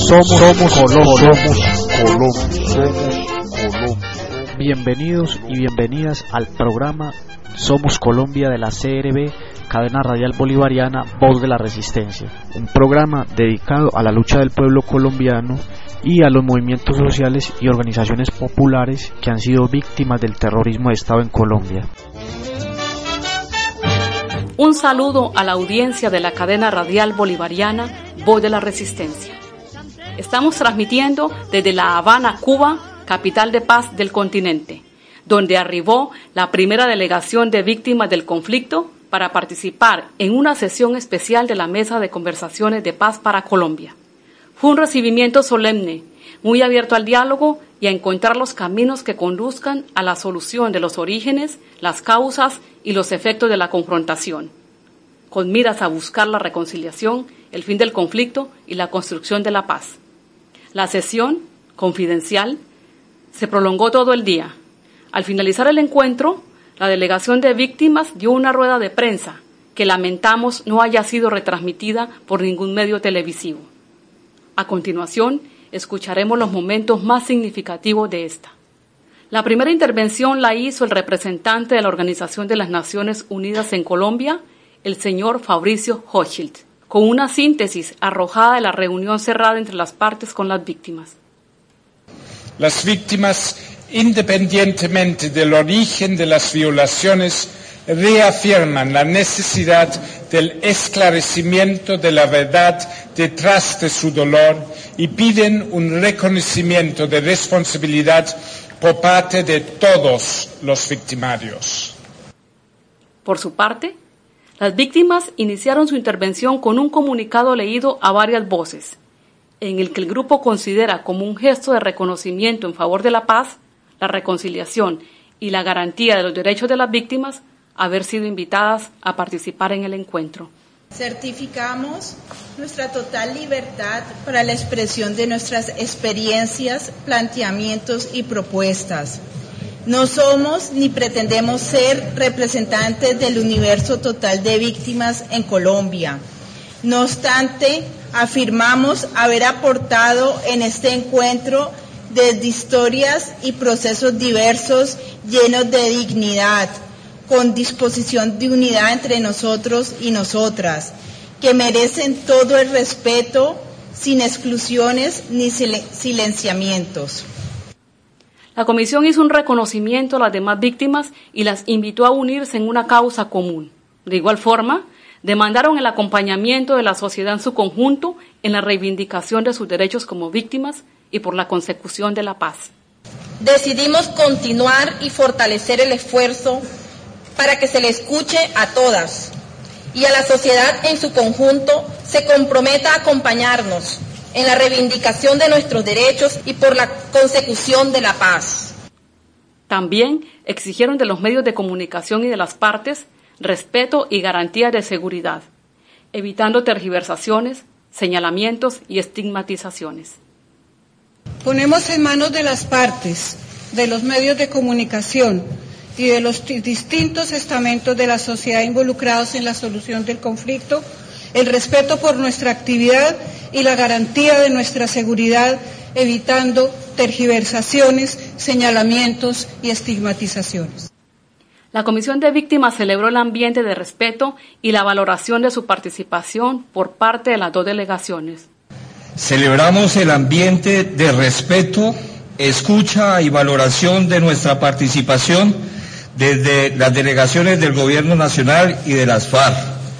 Somos Colombia. Bienvenidos y bienvenidas al programa Somos Colombia de la CRB, Cadena Radial Bolivariana, Voz de la Resistencia. Un programa dedicado a la lucha del pueblo colombiano y a los movimientos sociales y organizaciones populares que han sido víctimas del terrorismo de Estado en Colombia. Un saludo a la audiencia de la cadena radial bolivariana Voz de la Resistencia. Estamos transmitiendo desde La Habana, Cuba, capital de paz del continente, donde arribó la primera delegación de víctimas del conflicto para participar en una sesión especial de la Mesa de Conversaciones de Paz para Colombia. Fue un recibimiento solemne, muy abierto al diálogo y a encontrar los caminos que conduzcan a la solución de los orígenes, las causas y los efectos de la confrontación, con miras a buscar la reconciliación, el fin del conflicto y la construcción de la paz. La sesión, confidencial, se prolongó todo el día. Al finalizar el encuentro, la delegación de víctimas dio una rueda de prensa que lamentamos no haya sido retransmitida por ningún medio televisivo. A continuación, escucharemos los momentos más significativos de esta. La primera intervención la hizo el representante de la Organización de las Naciones Unidas en Colombia, el señor Fabricio Hochschild, con una síntesis arrojada de la reunión cerrada entre las partes con las víctimas. Las víctimas, independientemente del origen de las violaciones, reafirman la necesidad del esclarecimiento de la verdad detrás de su dolor y piden un reconocimiento de responsabilidad por parte de todos los victimarios. Por su parte, las víctimas iniciaron su intervención con un comunicado leído a varias voces, en el que el grupo considera como un gesto de reconocimiento en favor de la paz, la reconciliación y la garantía de los derechos de las víctimas haber sido invitadas a participar en el encuentro. Certificamos nuestra total libertad para la expresión de nuestras experiencias, planteamientos y propuestas. No somos ni pretendemos ser representantes del universo total de víctimas en Colombia. No obstante, afirmamos haber aportado en este encuentro desde historias y procesos diversos llenos de dignidad, con disposición de unidad entre nosotros y nosotras, que merecen todo el respeto, sin exclusiones ni silenciamientos. La comisión hizo un reconocimiento a las demás víctimas y las invitó a unirse en una causa común. De igual forma, demandaron el acompañamiento de la sociedad en su conjunto en la reivindicación de sus derechos como víctimas y por la consecución de la paz. Decidimos continuar y fortalecer el esfuerzo para que se le escuche a todas y a la sociedad en su conjunto se comprometa a acompañarnos en la reivindicación de nuestros derechos y por la consecución de la paz. También exigieron de los medios de comunicación y de las partes respeto y garantías de seguridad, evitando tergiversaciones, señalamientos y estigmatizaciones. Ponemos en manos de las partes, de los medios de comunicación y de los distintos estamentos de la sociedad involucrados en la solución del conflicto, el respeto por nuestra actividad y la garantía de nuestra seguridad, evitando tergiversaciones, señalamientos y estigmatizaciones. La Comisión de Víctimas celebró el ambiente de respeto y la valoración de su participación por parte de las dos delegaciones. Celebramos el ambiente de respeto, escucha y valoración de nuestra participación desde las delegaciones del Gobierno Nacional y de las FARC.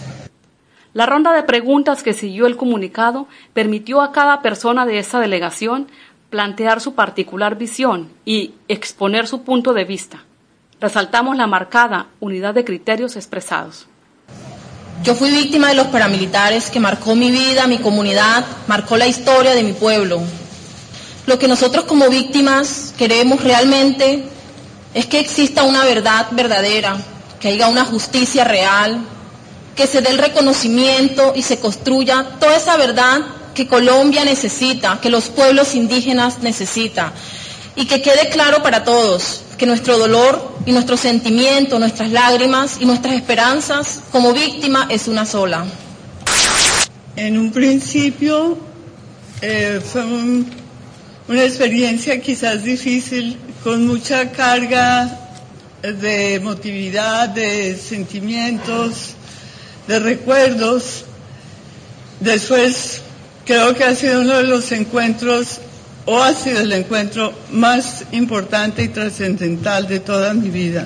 La ronda de preguntas que siguió el comunicado permitió a cada persona de esta delegación plantear su particular visión y exponer su punto de vista. Resaltamos la marcada unidad de criterios expresados. Yo fui víctima de los paramilitares que marcó mi vida, mi comunidad, marcó la historia de mi pueblo. Lo que nosotros como víctimas queremos realmente es que exista una verdad verdadera, que haya una justicia real, que se dé el reconocimiento y se construya toda esa verdad que Colombia necesita, que los pueblos indígenas necesitan, y que quede claro para todos que nuestro dolor y nuestro sentimiento, nuestras lágrimas y nuestras esperanzas como víctima es una sola. En un principio Fue una experiencia quizás difícil, con mucha carga de emotividad, de sentimientos, de recuerdos. Después creo que ha sido uno de los encuentros, o ha sido el encuentro más importante y trascendental de toda mi vida.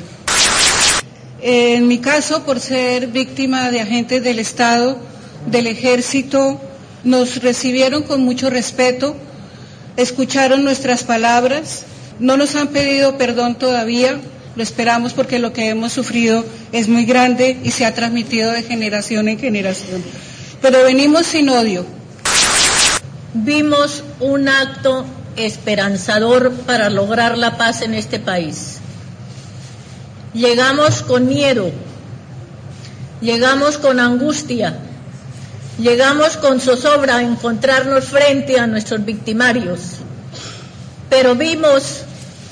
En mi caso, por ser víctima de agentes del Estado, del Ejército, nos recibieron con mucho respeto, escucharon nuestras palabras, no nos han pedido perdón todavía, lo esperamos porque lo que hemos sufrido es muy grande y se ha transmitido de generación en generación. Pero venimos sin odio. Vimos un acto esperanzador para lograr la paz en este país. Llegamos con miedo, llegamos con angustia, llegamos con zozobra a encontrarnos frente a nuestros victimarios, pero vimos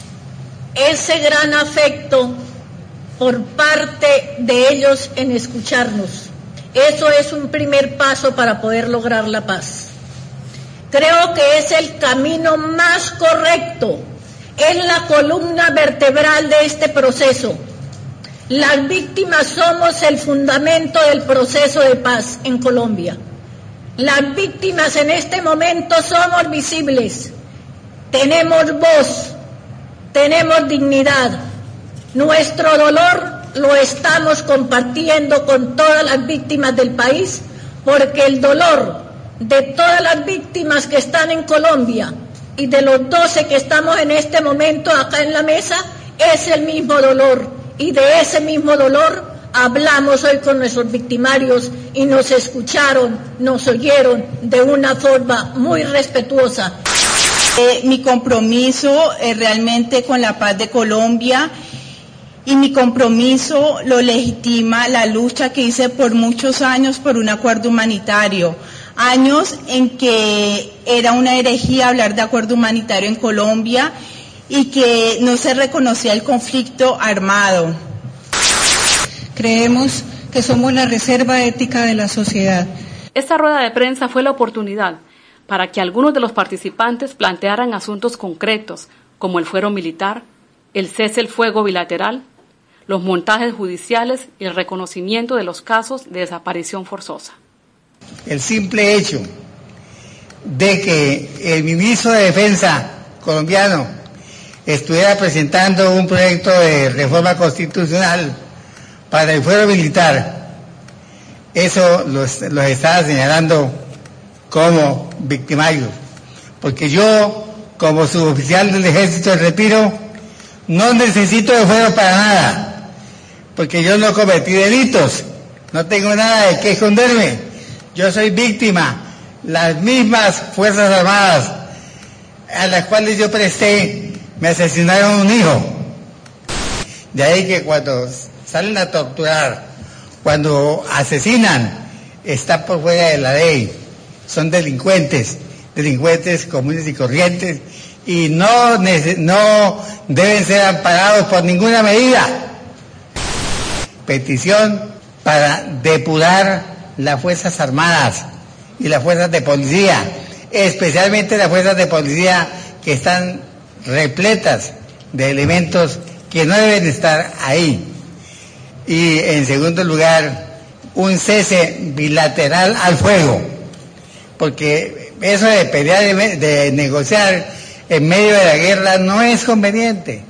ese gran afecto por parte de ellos en escucharnos. Eso es un primer paso para poder lograr la paz. Creo que es el camino más correcto, es la columna vertebral de este proceso. Las víctimas somos el fundamento del proceso de paz en Colombia. Las víctimas en este momento somos visibles, tenemos voz, tenemos dignidad. Nuestro dolor lo estamos compartiendo con todas las víctimas del país, porque el dolor de todas las víctimas que están en Colombia y de los 12 que estamos en este momento acá en la mesa es el mismo dolor. Y de ese mismo dolor hablamos hoy con nuestros victimarios y nos escucharon, nos oyeron de una forma muy respetuosa. Mi compromiso realmente con la paz de Colombia, y mi compromiso lo legitima la lucha que hice por muchos años por un acuerdo humanitario. Años en que era una herejía hablar de acuerdo humanitario en Colombia y que no se reconocía el conflicto armado. Creemos que somos la reserva ética de la sociedad. Esta rueda de prensa fue la oportunidad para que algunos de los participantes plantearan asuntos concretos, como el fuero militar, el cese el fuego bilateral, los montajes judiciales y el reconocimiento de los casos de desaparición forzosa. El simple hecho de que el ministro de Defensa colombiano estuviera presentando un proyecto de reforma constitucional para el fuero militar, eso los estaba señalando como victimarios, porque yo, como suboficial del Ejército de Retiro, no necesito de fuero para nada, porque yo no cometí delitos, no tengo nada de qué esconderme, yo soy víctima. Las mismas Fuerzas Armadas a las cuales yo presté me asesinaron un hijo. De ahí que cuando salen a torturar, cuando asesinan, está por fuera de la ley, son delincuentes comunes y corrientes, y no deben ser amparados por ninguna medida. Petición para depurar las Fuerzas Armadas y las fuerzas de policía, especialmente las fuerzas de policía que están repletas de elementos que no deben estar ahí. Y en segundo lugar, un cese bilateral al fuego, porque eso de pelear, de negociar en medio de la guerra no es conveniente,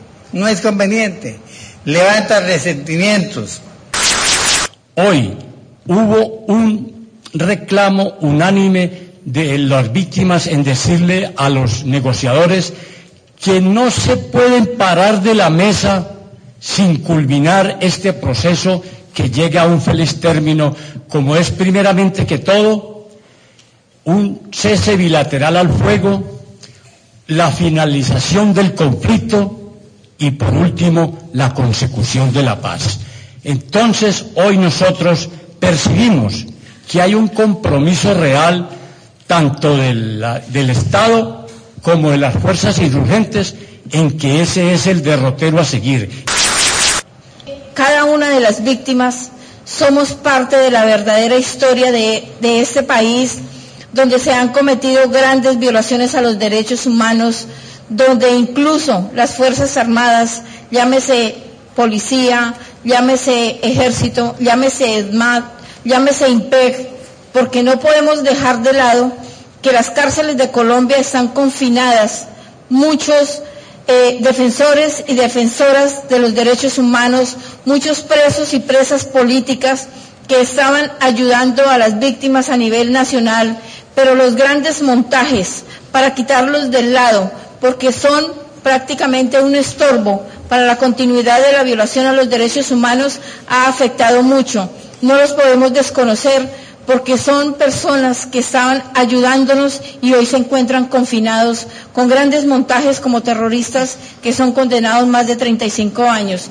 levanta resentimientos. Hoy hubo un reclamo unánime de las víctimas en decirle a los negociadores que no se pueden parar de la mesa sin culminar este proceso que llegue a un feliz término, como es primeramente que todo un cese bilateral al fuego, la finalización del conflicto y por último la consecución de la paz. Entonces hoy nosotros percibimos que hay un compromiso real tanto del Estado como de las fuerzas insurgentes en que ese es el derrotero a seguir. Cada una de las víctimas somos parte de la verdadera historia de este país, donde se han cometido grandes violaciones a los derechos humanos, donde incluso las Fuerzas Armadas, llámese policía, llámese ejército, llámese ESMAD, llámese IMPEC, porque no podemos dejar de lado que las cárceles de Colombia están confinadas muchos defensores y defensoras de los derechos humanos, muchos presos y presas políticas que estaban ayudando a las víctimas a nivel nacional, pero los grandes montajes para quitarlos del lado, porque son prácticamente un estorbo para la continuidad de la violación a los derechos humanos, ha afectado mucho. No los podemos desconocer porque son personas que estaban ayudándonos y hoy se encuentran confinados con grandes montajes como terroristas que son condenados más de 35 años.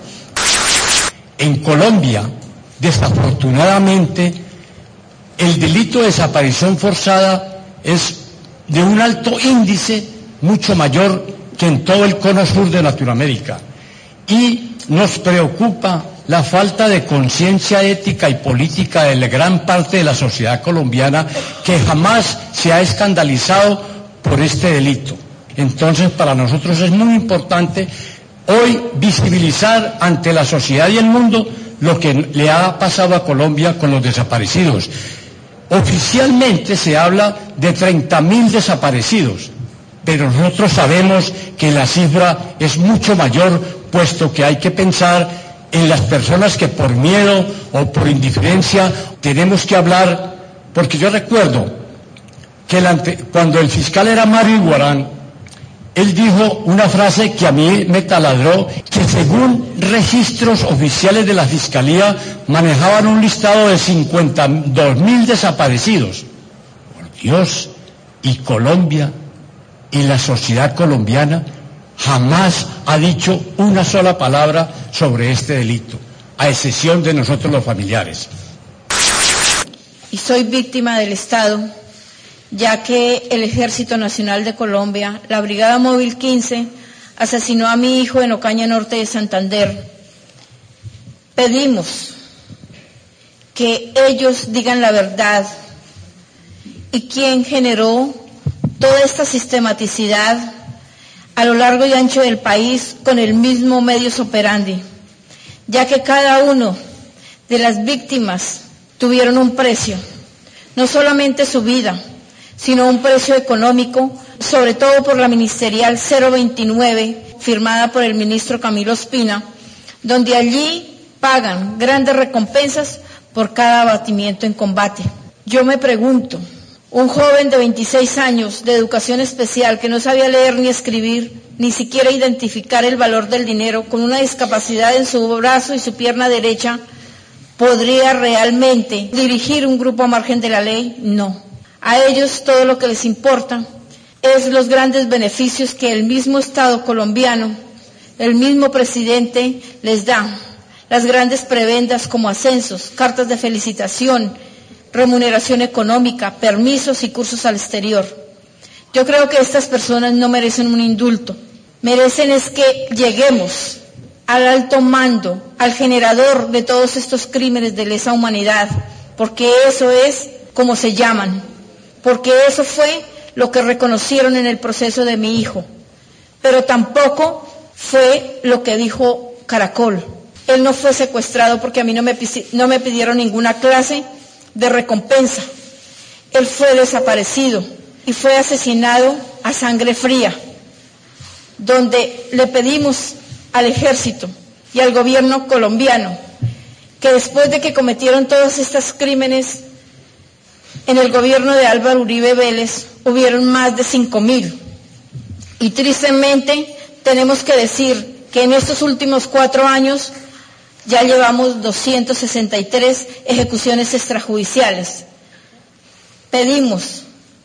En Colombia, desafortunadamente, el delito de desaparición forzada es de un alto índice, mucho mayor que en todo el cono sur de Latinoamérica. Y nos preocupa la falta de conciencia ética y política de la gran parte de la sociedad colombiana, que jamás se ha escandalizado por este delito. Entonces, para nosotros es muy importante hoy visibilizar ante la sociedad y el mundo lo que le ha pasado a Colombia con los desaparecidos. Oficialmente se habla de 30.000 desaparecidos, pero nosotros sabemos que la cifra es mucho mayor, puesto que hay que pensar en las personas que por miedo o por indiferencia tenemos que hablar, porque yo recuerdo que cuando el fiscal era Mario Iguarán, él dijo una frase que a mí me taladró, que según registros oficiales de la Fiscalía manejaban un listado de 52.000 desaparecidos. Por Dios, y Colombia y la sociedad colombiana jamás ha dicho una sola palabra sobre este delito, a excepción de nosotros los familiares. Y soy víctima del Estado, ya que el Ejército Nacional de Colombia, la Brigada Móvil 15, asesinó a mi hijo en Ocaña Norte de Santander. Pedimos que ellos digan la verdad y quién generó toda esta sistematicidad a lo largo y ancho del país con el mismo modus operandi, ya que cada uno de las víctimas tuvieron un precio, no solamente su vida, sino un precio económico, sobre todo por la ministerial 029, firmada por el ministro Camilo Ospina, donde allí pagan grandes recompensas por cada abatimiento en combate. Yo me pregunto, un joven de 26 años de educación especial que no sabía leer ni escribir, ni siquiera identificar el valor del dinero, con una discapacidad en su brazo y su pierna derecha, ¿podría realmente dirigir un grupo a margen de la ley? No. A ellos todo lo que les importa es los grandes beneficios que el mismo Estado colombiano, el mismo presidente les da, las grandes prebendas como ascensos, cartas de felicitación, remuneración económica, permisos y cursos al exterior. Yo creo que estas personas no merecen un indulto, merecen es que lleguemos al alto mando, al generador de todos estos crímenes de lesa humanidad, porque eso es como se llaman, porque eso fue lo que reconocieron en el proceso de mi hijo, pero tampoco fue lo que dijo Caracol. Él no fue secuestrado porque a mí no me pidieron ninguna clase de recompensa. Él fue desaparecido y fue asesinado a sangre fría, donde le pedimos al ejército y al gobierno colombiano que después de que cometieron todos estos crímenes en el gobierno de Álvaro Uribe Vélez hubieron más de 5.000, y tristemente tenemos que decir que en estos últimos 4 años ya llevamos 263 ejecuciones extrajudiciales. Pedimos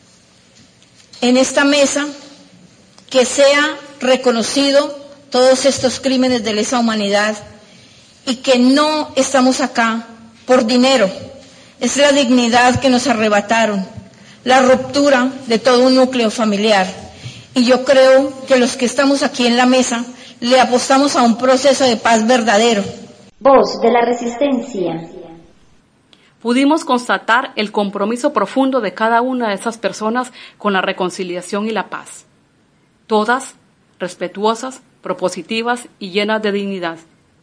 en esta mesa que sea reconocido todos estos crímenes de lesa humanidad y que no estamos acá por dinero. Es la dignidad que nos arrebataron, la ruptura de todo un núcleo familiar. Y yo creo que los que estamos aquí en la mesa le apostamos a un proceso de paz verdadero. Voz de la Resistencia. pudimos constatar el compromiso profundo de cada una de esas personas con la reconciliación y la paz. Todas respetuosas, propositivas y llenas de dignidad.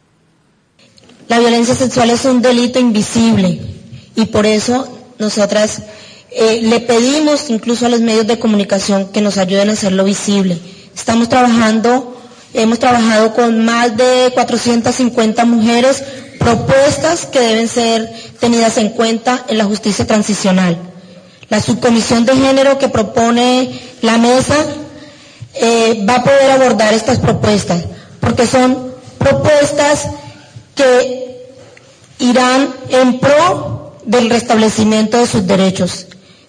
La violencia sexual es un delito invisible y por eso nosotras le pedimos incluso a los medios de comunicación que nos ayuden a hacerlo visible. Hemos trabajado con más de 450 mujeres, propuestas que deben ser tenidas en cuenta en la justicia transicional. La subcomisión de género que propone la mesa va a poder abordar estas propuestas, porque son propuestas que irán en pro del restablecimiento de sus derechos.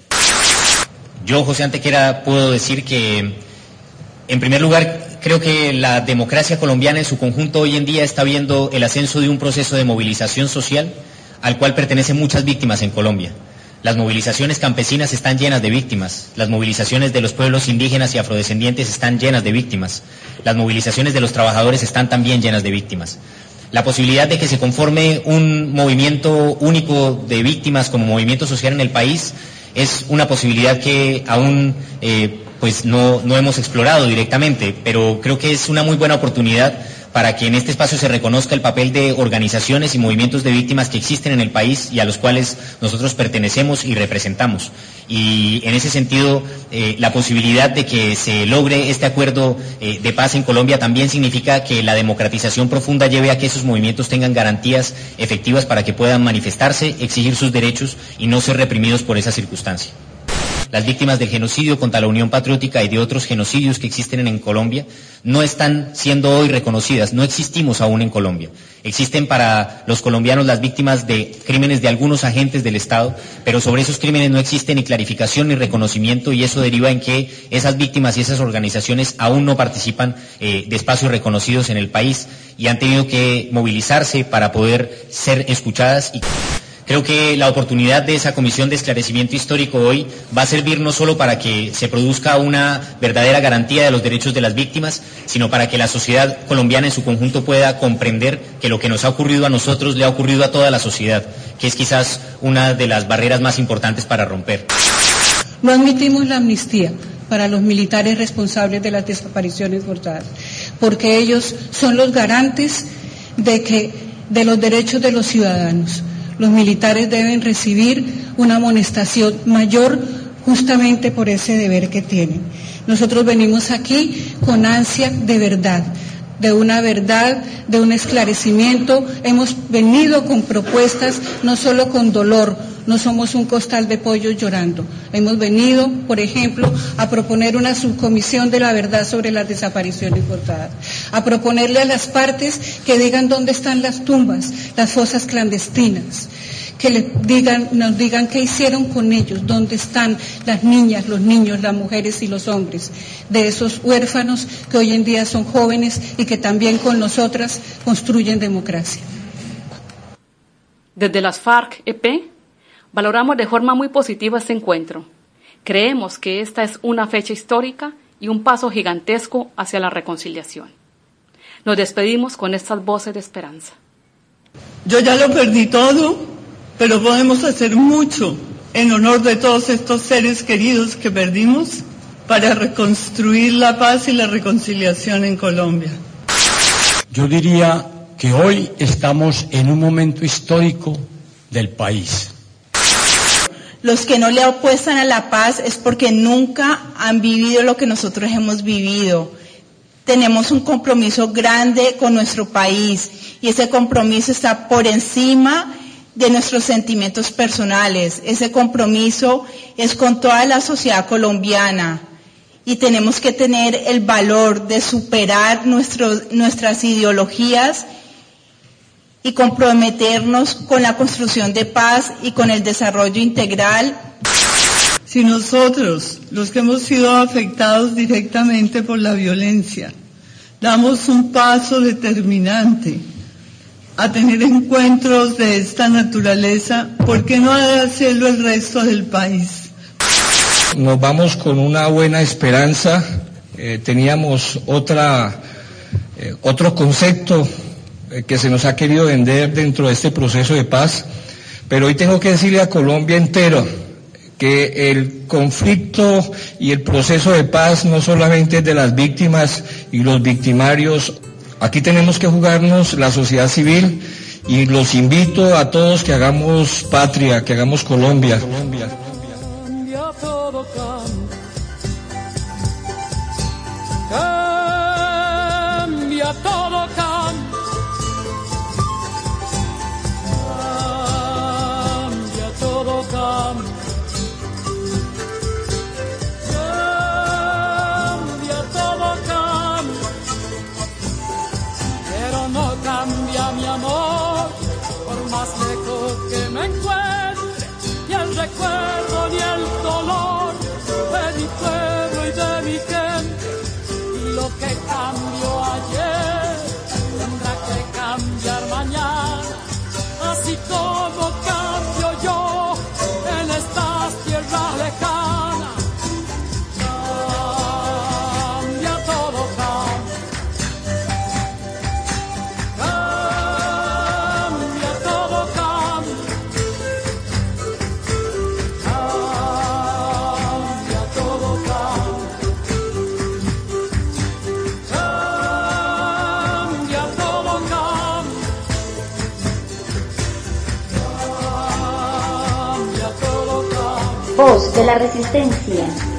Yo, José Antequera, puedo decir que, en primer lugar, creo que la democracia colombiana en su conjunto hoy en día está viendo el ascenso de un proceso de movilización social al cual pertenecen muchas víctimas en Colombia. Las movilizaciones campesinas están llenas de víctimas, las movilizaciones de los pueblos indígenas y afrodescendientes están llenas de víctimas, las movilizaciones de los trabajadores están también llenas de víctimas. La posibilidad de que se conforme un movimiento único de víctimas como movimiento social en el país es una posibilidad que aún no hemos explorado directamente, pero creo que es una muy buena oportunidad para que en este espacio se reconozca el papel de organizaciones y movimientos de víctimas que existen en el país y a los cuales nosotros pertenecemos y representamos. Y en ese sentido, la posibilidad de que se logre este acuerdo de paz en Colombia también significa que la democratización profunda lleve a que esos movimientos tengan garantías efectivas para que puedan manifestarse, exigir sus derechos y no ser reprimidos por esa circunstancia. Las víctimas del genocidio contra la Unión Patriótica y de otros genocidios que existen en Colombia no están siendo hoy reconocidas, no existimos aún en Colombia. Existen para los colombianos las víctimas de crímenes de algunos agentes del Estado, pero sobre esos crímenes no existe ni clarificación ni reconocimiento y eso deriva en que esas víctimas y esas organizaciones aún no participan de espacios reconocidos en el país y han tenido que movilizarse para poder ser escuchadas. Creo que la oportunidad de esa comisión de esclarecimiento histórico hoy va a servir no solo para que se produzca una verdadera garantía de los derechos de las víctimas, sino para que la sociedad colombiana en su conjunto pueda comprender que lo que nos ha ocurrido a nosotros le ha ocurrido a toda la sociedad, que es quizás una de las barreras más importantes para romper. No admitimos la amnistía para los militares responsables de las desapariciones forzadas, porque ellos son los garantes de los derechos de los ciudadanos. Los militares deben recibir una amonestación mayor justamente por ese deber que tienen. Nosotros venimos aquí con ansia de verdad, de un esclarecimiento. Hemos venido con propuestas, no solo con dolor, no somos un costal de pollos llorando. Hemos venido, por ejemplo, a proponer una subcomisión de la verdad sobre las desapariciones forzadas, a proponerle a las partes que digan dónde están las tumbas, las fosas clandestinas, que nos digan qué hicieron con ellos, dónde están las niñas, los niños, las mujeres y los hombres de esos huérfanos que hoy en día son jóvenes y que también con nosotras construyen democracia. Desde las FARC-EP valoramos de forma muy positiva este encuentro. Creemos que esta es una fecha histórica y un paso gigantesco hacia la reconciliación. Nos despedimos con estas voces de esperanza. Yo ya lo perdí todo, pero podemos hacer mucho en honor de todos estos seres queridos que perdimos para reconstruir la paz y la reconciliación en Colombia. Yo diría que hoy estamos en un momento histórico del país. Los que no le apuestan a la paz es porque nunca han vivido lo que nosotros hemos vivido. Tenemos un compromiso grande con nuestro país y ese compromiso está por encima de nuestros sentimientos personales. Ese compromiso es con toda la sociedad colombiana y tenemos que tener el valor de superar nuestras ideologías y comprometernos con la construcción de paz y con el desarrollo integral. Si nosotros, los que hemos sido afectados directamente por la violencia, damos un paso determinante a tener encuentros de esta naturaleza, ¿por qué no hacerlo el resto del país? Nos vamos con una buena esperanza. Teníamos otro concepto que se nos ha querido vender dentro de este proceso de paz, Pero hoy tengo que decirle a Colombia entera que el conflicto y el proceso de paz no solamente es de las víctimas y los victimarios. Aquí tenemos que jugarnos la sociedad civil y los invito a todos que hagamos patria, que hagamos Colombia. Cambia todo, cambia todo, cambia todo, cambia todo, pero no cambia mi amor, por más lejos que me encuentre, ni el recuerdo ni el dolor de mi pueblo y de mi gente. Y lo que cambió ayer tendrá que cambiar mañana, así como cambio yo en estas tierras lejanas. Cambia todo, cambia todo, cambia todo, cambia todo, cambia todo. Voz de la Resistencia.